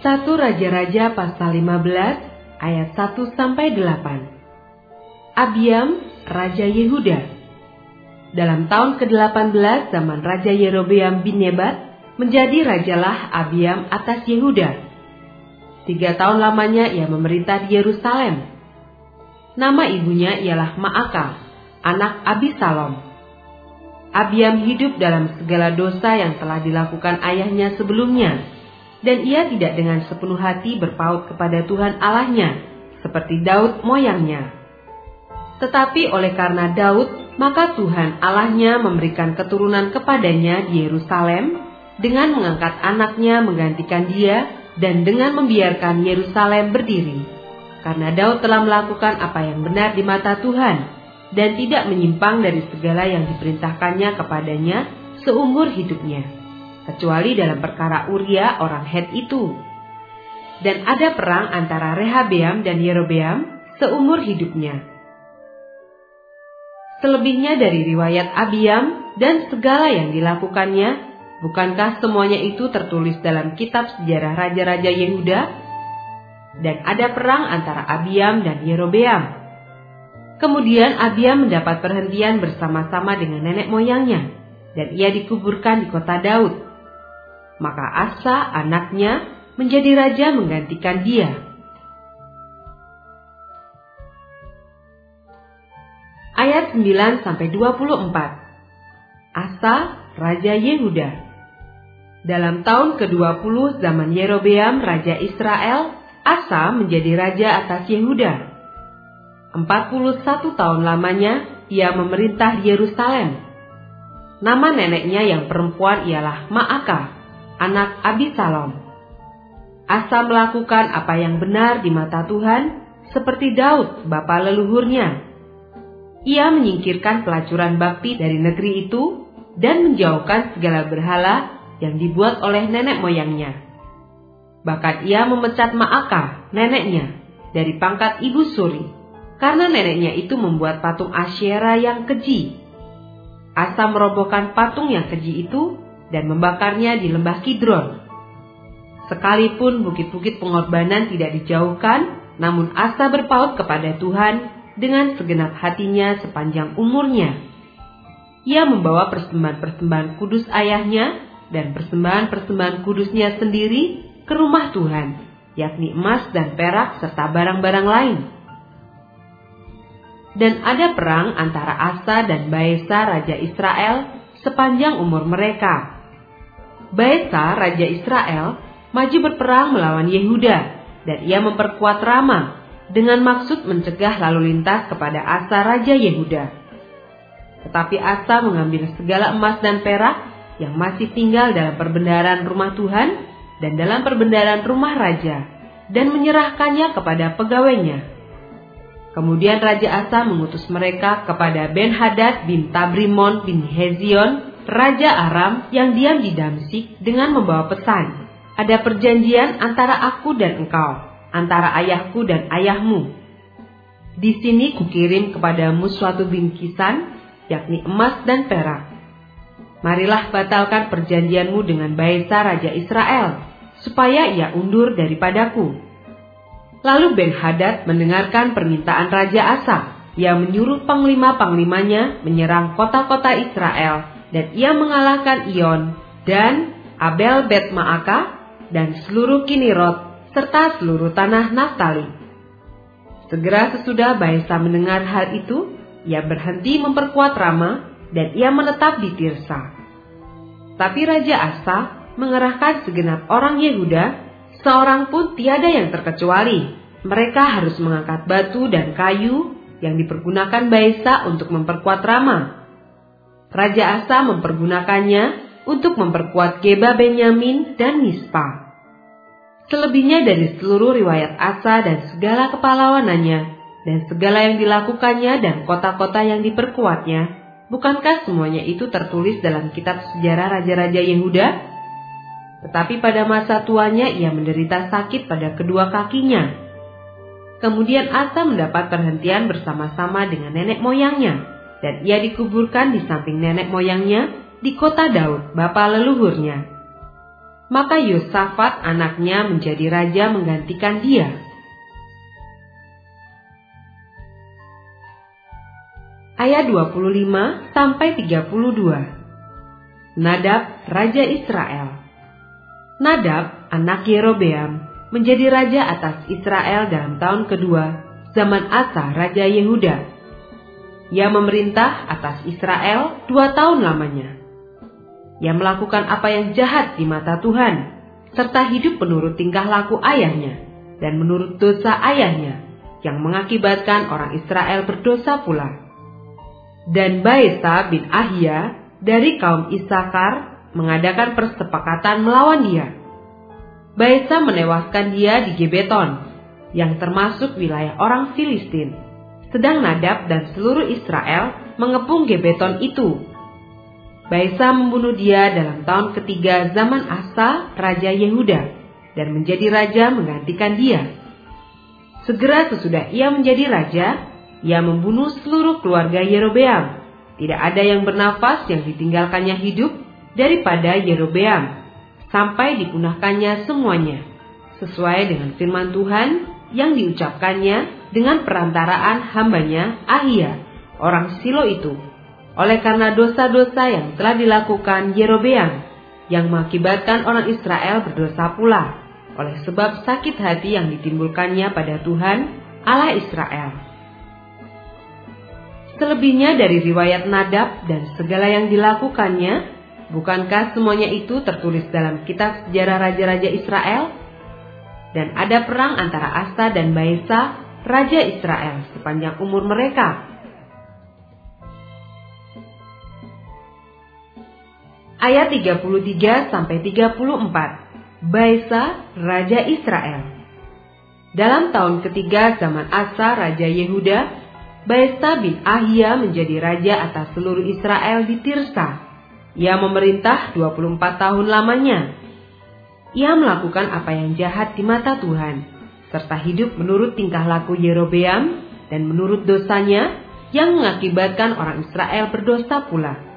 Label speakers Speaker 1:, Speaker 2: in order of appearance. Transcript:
Speaker 1: 1 Raja-Raja pasal 15 ayat 1-8. Abiam, Raja Yehuda. Dalam tahun ke-18 zaman Raja Yerobeam bin Nebat, menjadi rajalah Abiam atas Yehuda. 3 tahun lamanya ia memerintah di Yerusalem. Nama ibunya ialah Maakah, anak Abisalom. Abiam hidup dalam segala dosa yang telah dilakukan ayahnya sebelumnya, dan ia tidak dengan sepenuh hati berpaut kepada Tuhan Allahnya, seperti Daud moyangnya. Tetapi oleh karena Daud, maka Tuhan Allahnya memberikan keturunan kepadanya di Yerusalem, dengan mengangkat anaknya menggantikan dia, dan dengan membiarkan Yerusalem berdiri. Karena Daud telah melakukan apa yang benar di mata Tuhan, dan tidak menyimpang dari segala yang diperintahkannya kepadanya seumur hidupnya, kecuali dalam perkara Uria orang Het itu. Dan ada perang antara Rehabeam dan Yerobeam seumur hidupnya. Selebihnya dari riwayat Abiam dan segala yang dilakukannya, bukankah semuanya itu tertulis dalam kitab sejarah Raja-Raja Yehuda? Dan ada perang antara Abiam dan Yerobeam. Kemudian Abiam mendapat perhentian bersama-sama dengan nenek moyangnya, dan ia dikuburkan di kota Daud. Maka Asa anaknya menjadi raja menggantikan dia. Ayat 9-24. Asa, Raja Yehuda. Dalam tahun ke-20 zaman Yerobeam Raja Israel, Asa menjadi raja atas Yehuda. 41 tahun lamanya ia memerintah di Yerusalem. Nama neneknya yang perempuan ialah Maakah, anak Abisalom. Asa melakukan apa yang benar di mata Tuhan, seperti Daud bapa leluhurnya. Ia menyingkirkan pelacuran bakti dari negeri itu, dan menjauhkan segala berhala yang dibuat oleh nenek moyangnya. Bahkan ia memecat Maakah, neneknya, dari pangkat ibu suri, karena neneknya itu membuat patung Asyera yang keji. Asa merobohkan patung yang keji itu, dan membakarnya di lembah Kidron. Sekalipun bukit-bukit pengorbanan tidak dijauhkan, namun Asa berpaut kepada Tuhan dengan segenap hatinya sepanjang umurnya. Ia membawa persembahan-persembahan kudus ayahnya dan persembahan-persembahan kudusnya sendiri ke rumah Tuhan, yakni emas dan perak serta barang-barang lain. Dan ada perang antara Asa dan Baesa Raja Israel sepanjang umur mereka. Baesa Raja Israel maju berperang melawan Yehuda, dan ia memperkuat Rama dengan maksud mencegah lalu lintas kepada Asa Raja Yehuda. Tetapi Asa mengambil segala emas dan perak yang masih tinggal dalam perbendaharaan rumah Tuhan dan dalam perbendaharaan rumah raja, dan menyerahkannya kepada pegawainya. Kemudian Raja Asa mengutus mereka kepada Ben-Hadad bin Tabrimon bin Hezion, Raja Aram yang diam di Damsik, dengan membawa pesan, ada perjanjian antara aku dan engkau, antara ayahku dan ayahmu. Di sini kukirim kepadamu suatu bingkisan, yakni emas dan perak. Marilah batalkan perjanjianmu dengan Baesa Raja Israel, supaya ia undur daripadaku. Lalu Ben-Hadad mendengarkan permintaan Raja Asa. Ia menyuruh panglima-panglimanya menyerang kota-kota Israel, dan ia mengalahkan Iyon dan Abel Bet Maakah dan seluruh Kinirot serta seluruh tanah Naftali. Segera sesudah Baesa mendengar hal itu, ia berhenti memperkuat Rama, dan ia menetap di Tirsa. Tapi Raja Asa mengerahkan segenap orang Yehuda, seorang pun tiada yang terkecuali. Mereka harus mengangkat batu dan kayu yang dipergunakan Baesa untuk memperkuat Rama. Raja Asa mempergunakannya untuk memperkuat Geba Benyamin dan Mispa. Selebihnya dari seluruh riwayat Asa dan segala kepahlawanannya, dan segala yang dilakukannya dan kota-kota yang diperkuatnya, bukankah semuanya itu tertulis dalam kitab sejarah Raja-Raja Yehuda? Tetapi pada masa tuanya ia menderita sakit pada kedua kakinya. Kemudian Asa mendapat perhentian bersama-sama dengan nenek moyangnya, dan ia dikuburkan di samping nenek moyangnya di kota Daud, bapa leluhurnya. Maka Yosafat anaknya menjadi raja menggantikan dia. Ayat 25-32. Nadab, Raja Israel. Nadab, anak Yerobeam, menjadi raja atas Israel dalam tahun kedua zaman Asa, Raja Yehuda. Ia memerintah atas Israel 2 tahun lamanya. Ia melakukan apa yang jahat di mata Tuhan, serta hidup menurut tingkah laku ayahnya, dan menurut dosa ayahnya, yang mengakibatkan orang Israel berdosa pula. Dan Baesa bin Ahia dari kaum Isakar mengadakan persepakatan melawan dia. Baesa menewaskan dia di Gibeton, yang termasuk wilayah orang Filistin, sedang Nadab dan seluruh Israel mengepung Gibeton itu. Baesa membunuh dia dalam tahun ketiga zaman Asa, Raja Yehuda, dan menjadi raja menggantikan dia. Segera sesudah ia menjadi raja, ia membunuh seluruh keluarga Yerobeam. Tidak ada yang bernafas yang ditinggalkannya hidup daripada Yerobeam, sampai dipunahkannya semuanya, sesuai dengan firman Tuhan yang diucapkannya dengan perantaraan hambanya Ahia, orang Silo itu, oleh karena dosa-dosa yang telah dilakukan Yerobeam, yang mengakibatkan orang Israel berdosa pula, oleh sebab sakit hati yang ditimbulkannya pada Tuhan Allah Israel. Selebihnya dari riwayat Nadab dan segala yang dilakukannya, bukankah semuanya itu tertulis dalam kitab sejarah raja-raja Israel? Dan ada perang antara Asa dan Baesa, raja Israel, sepanjang umur mereka. Ayat 33-34. Baesa, raja Israel. Dalam tahun ketiga zaman Asa, raja Yehuda, Baesa bin Ahia menjadi raja atas seluruh Israel di Tirsa. Ia memerintah 24 tahun lamanya. Ia melakukan apa yang jahat di mata Tuhan, serta hidup menurut tingkah laku Yerobeam dan menurut dosanya yang mengakibatkan orang Israel berdosa pula.